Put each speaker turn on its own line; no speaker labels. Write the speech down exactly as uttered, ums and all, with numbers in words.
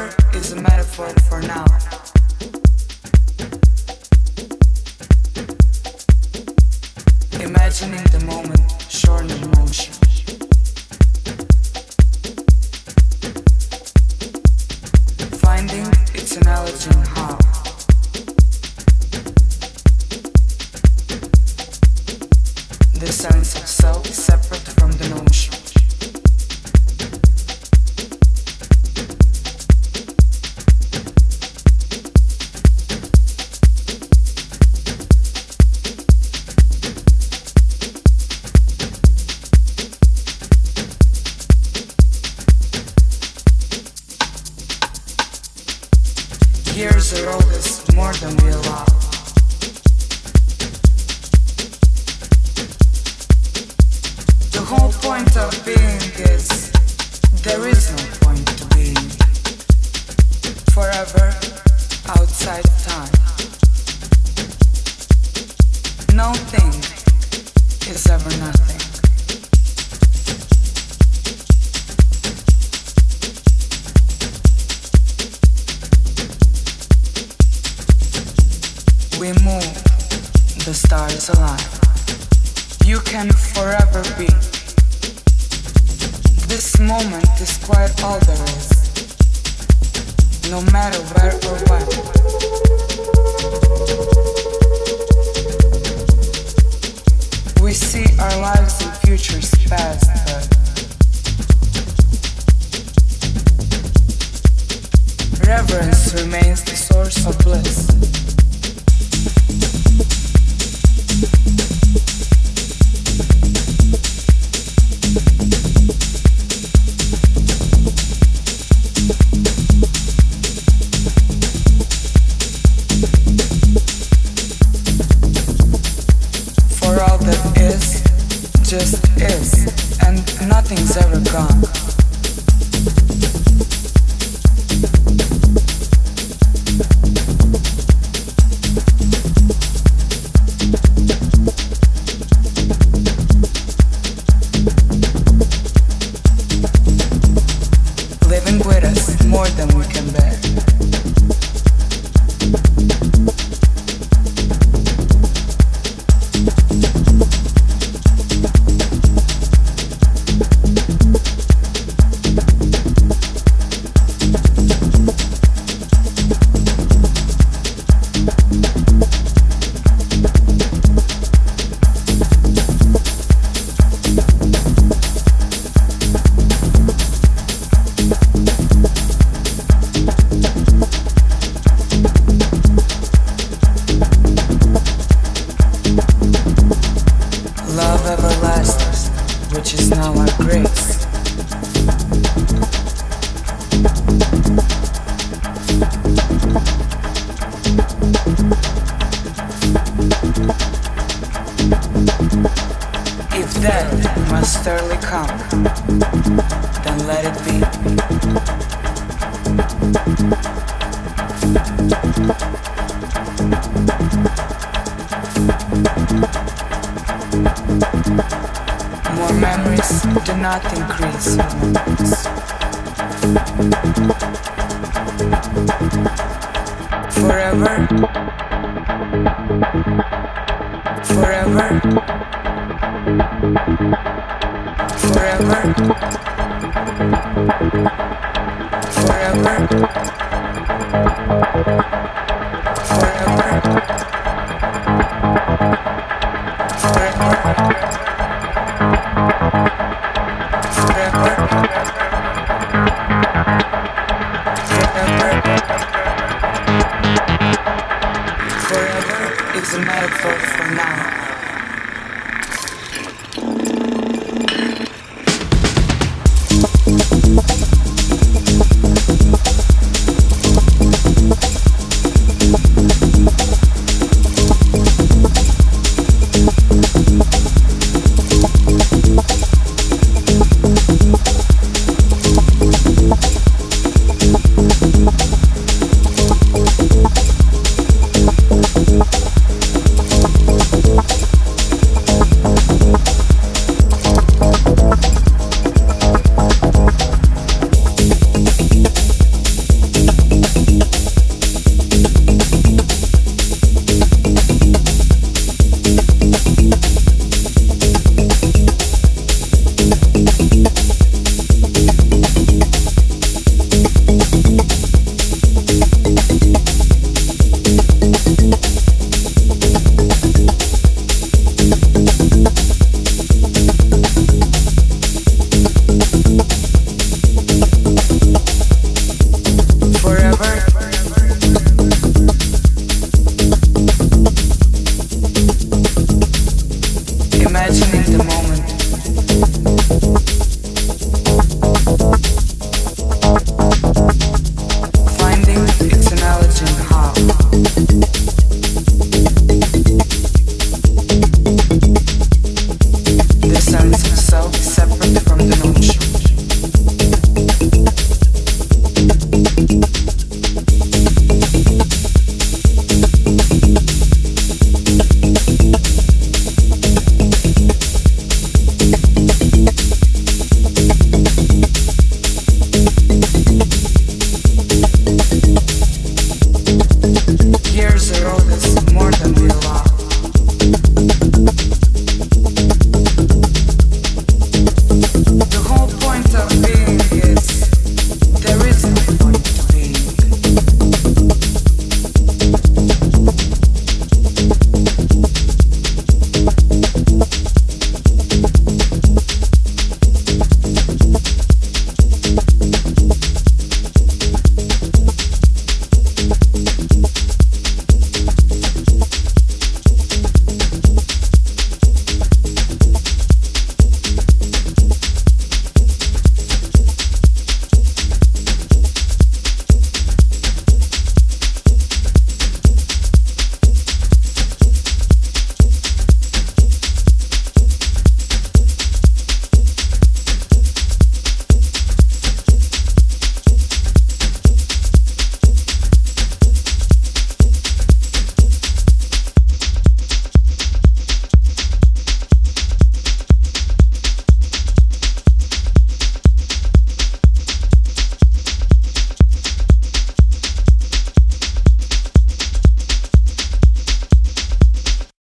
Forever is a metaphor for now. Imagining the moment shorn in motion. Finding its analogy in how. The sense of self is separate from the notion. Years are always more than we allow. The whole point of being is there is no point to being forever outside of time. No thing is ever nothing. We move, the stars align. You can forever be. This moment is quite all there is. No matter where or when. We see our lives and futures past, but reverence remains the source of bliss. For all that is, just is, and nothing's ever gone. Living with us more than we can bear. Love everlasting, which is now our grace. If death must early come, then let it be. More memories do not increase memories. Forever, forever, forever, forever, forever. Forever is a metaphor for now.